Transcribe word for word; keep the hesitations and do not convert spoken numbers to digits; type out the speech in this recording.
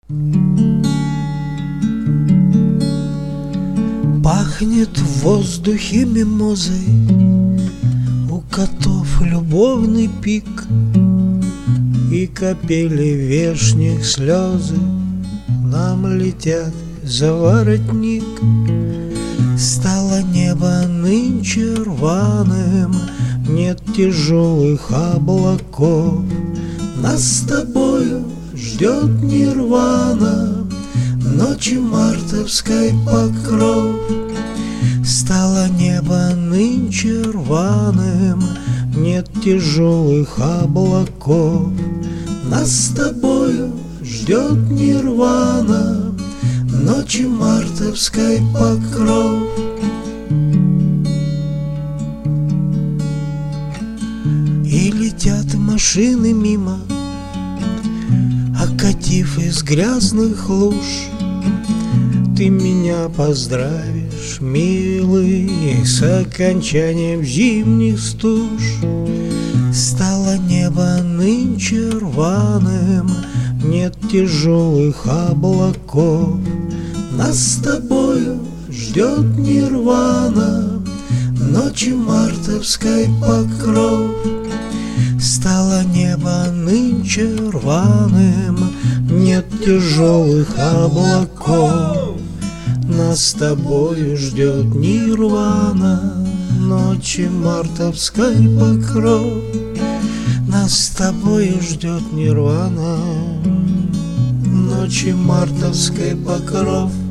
Пахнет в воздухе мимозой, у котов любовный пик, и капели вешних слезы нам летят за воротник. Стало небо нынче рваным, нет тяжелых облаков. Нас с тобою ждет нирвана, ночи мартовской покров. Стало небо нынче рваным, нет тяжелых облаков. Нас с тобою ждет нирвана, ночи мартовской покров. И летят машины мимо, окатив из грязных луж. Ты меня поздравишь, милый, с окончанием зимних стуж. Стало небо нынче рваным, нет тяжелых облаков. Нас с тобою ждет нирвана, ночи мартовской покров. Стало небо нынче рваным, нет тяжелых облаков. Нас с тобою ждет нирвана, ночи мартовской покров. Нас с тобою ждет нирвана, ночи мартовской покров.